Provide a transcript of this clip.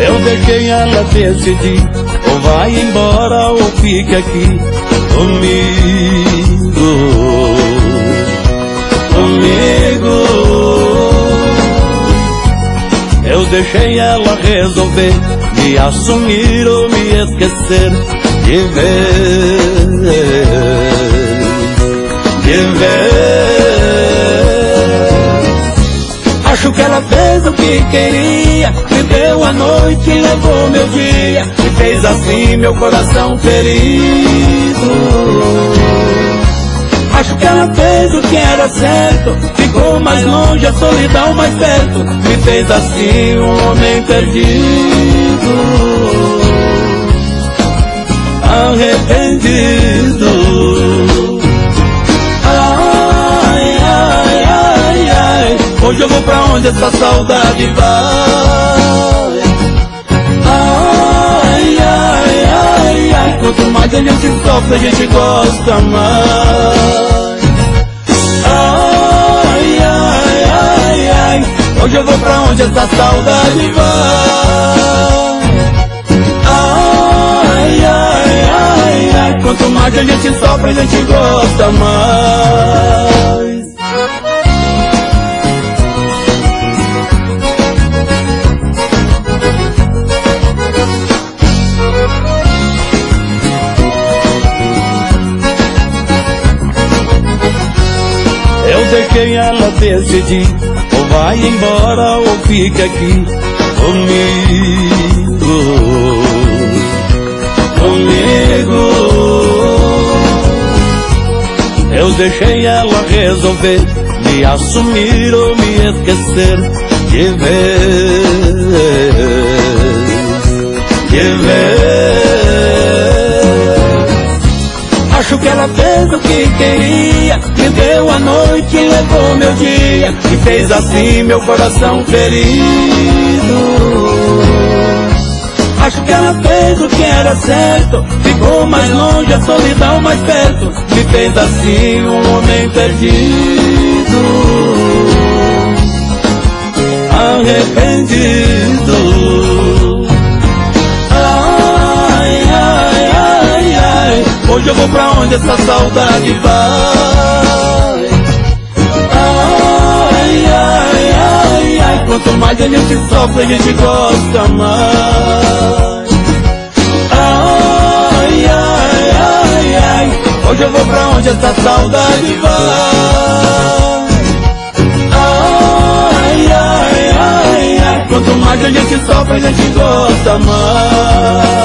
Eu deixei ela decidir, ou vai embora ou fica aqui comigo. Eu deixei ela resolver me assumir ou me esquecer de vez. Acho que ela fez o que queria, me deu a noite e levou meu dia, e fez assim meu coração ferido. Acho que ela fez o que era certo, ficou mais longe, a solidão mais perto, me fez assim um homem perdido, arrependido. Ai, ai, ai, ai, hoje eu vou pra onde essa saudade vai? Ai, ai, ai, ai, quanto mais a gente sofre, a gente gosta mais. Ai, ai, ai, ai, hoje eu vou pra onde essa saudade vai? Ai, ai, ai, ai, quanto mais a gente sofre, a gente gosta mais. Eu deixei ela decidir, ou vai embora ou fica aqui comigo. Eu deixei ela resolver me assumir ou me esquecer de vez. Acho que ela fez o que queria, me deu a noite e levou meu dia, e fez assim meu coração ferido. Acho que ela fez o que era certo, ficou mais longe, a solidão mais perto, me fez assim um homem perdido, arrependido. Ai, ai, ai, ai, hoje eu vou pra onde essa saudade vai? Ai, ai, ai, ai, quanto mais a gente sofre, a gente gosta mais. Ai, ai, ai, ai, hoje eu vou pra onde essa saudade vai? Ai, ai, ai, ai, quanto mais a gente sofre, a gente gosta mais.